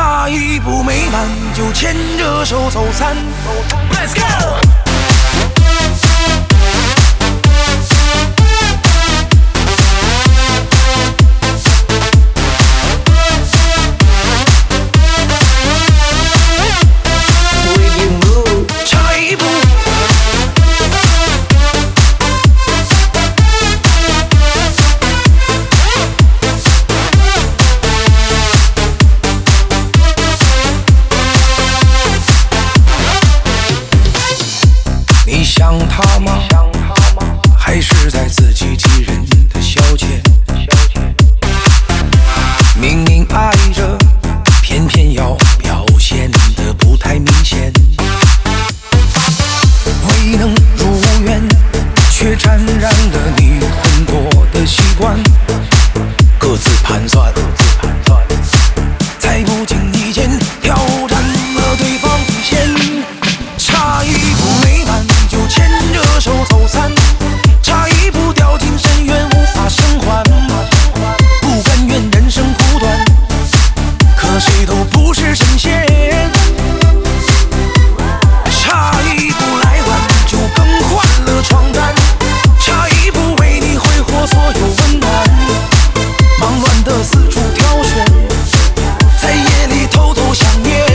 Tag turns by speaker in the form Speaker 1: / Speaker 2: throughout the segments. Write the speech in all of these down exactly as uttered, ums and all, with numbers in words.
Speaker 1: 差一步没满就牵着手走散。Let's go。想他吗？还是在自欺欺人的消遣？明明爱着，偏偏要表现得不太明显。未能如愿，却沾染了你很多的习惯。各自盘算，在不经意间挑战了对方底线。差一步没满就牵着手走散，差一步掉进深渊无法生还。不甘愿人生苦短，可谁都不是神仙。差一步来晚就更换了床单，差一步为你挥霍所有温暖。忙乱的四处挑选，在夜里偷偷想念。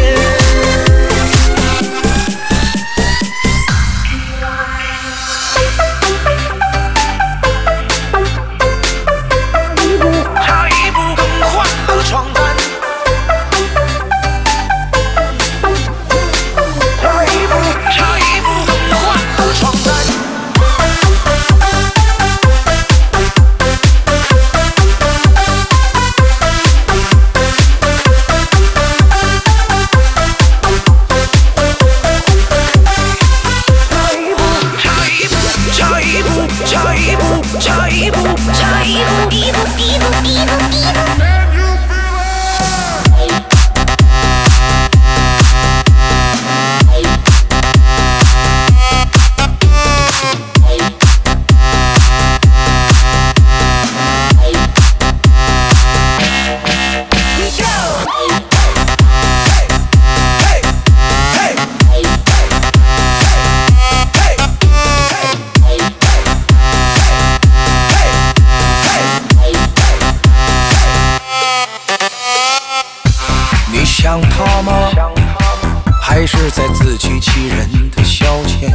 Speaker 1: 想他吗？还是在自欺欺人的消遣？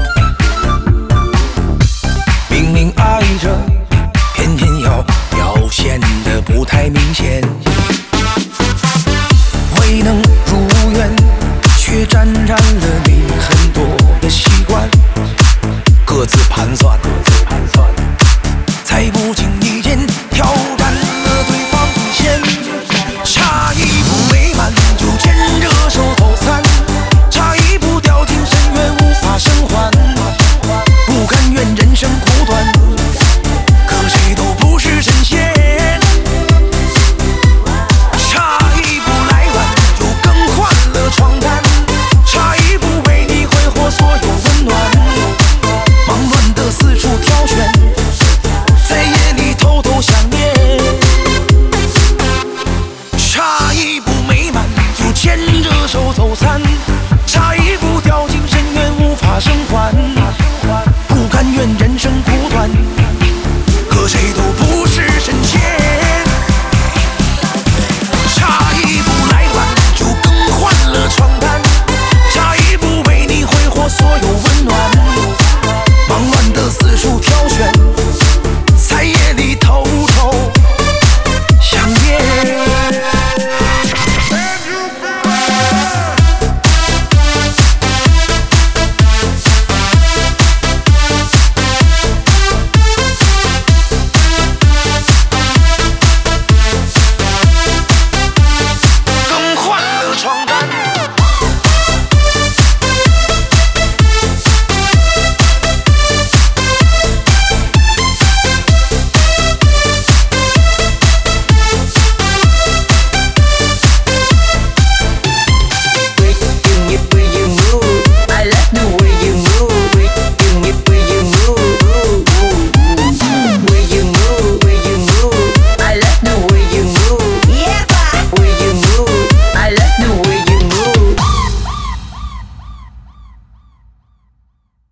Speaker 1: 明明爱着，偏偏要表现得不太明显。未能如愿，却沾染了你很多的习惯。各自盘算，